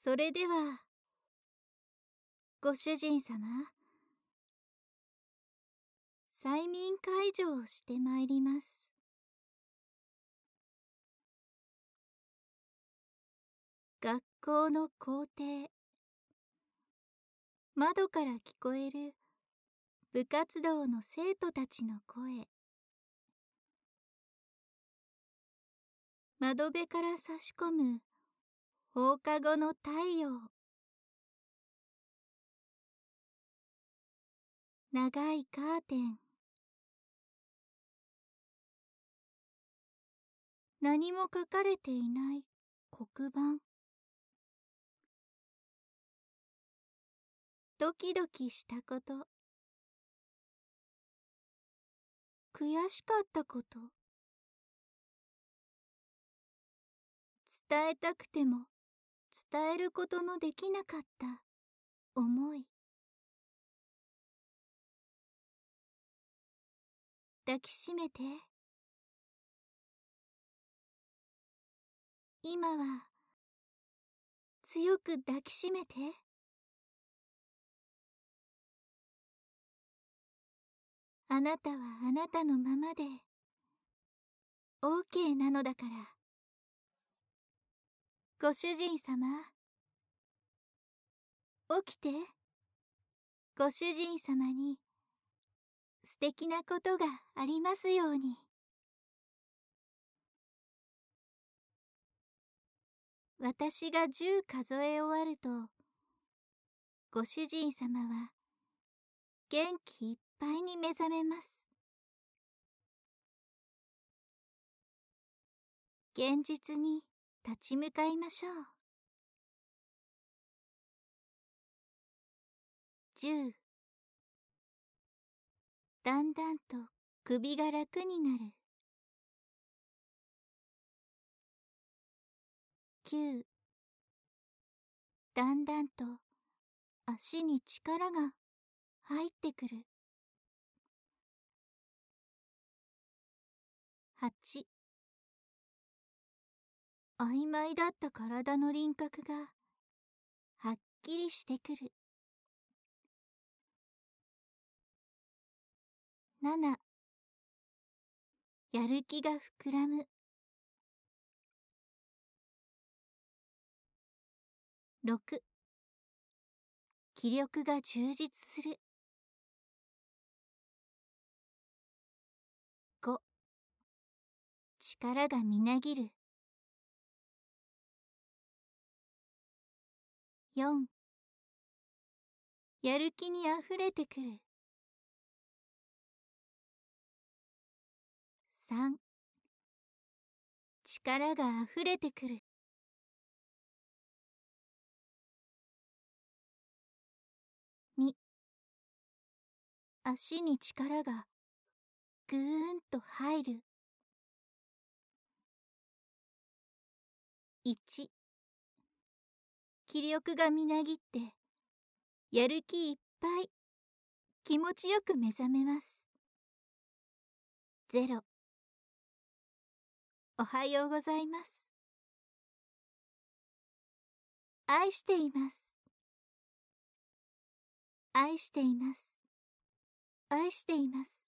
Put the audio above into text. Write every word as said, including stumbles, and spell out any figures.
それでは、ご主人様、催眠解除をしてまいります。学校の校庭、窓から聞こえる部活動の生徒たちの声、窓辺から差し込む放課後の太陽、長いカーテン、何も書かれていない黒板、ドキドキしたこと、悔しかったこと、伝えたくても伝えることのできなかった思い、抱きしめて。今は強く抱きしめて。あなたはあなたのままで オーケー なのだから。ご主人様、起きて。ご主人様に素敵なことがありますように。私がじゅう数え終わると、ご主人様は元気いっぱいに目覚めます。現実に立ち向かいましょう。じゅう、だんだんと首が楽になる。きゅう、だんだんと足に力が入ってくる。はち、曖昧だった体の輪郭がはっきりしてくる。なな、やる気が膨らむ。ろく、気力が充実する。ご、力がみなぎる。よん、やる気にあふれてくる。さん、力があふれてくる。に、足に力がぐーんと入る。いち、気力がみなぎってやる気いっぱい気持ちよく目覚めます。ゼロ、おはようございます。愛しています。愛しています。愛しています。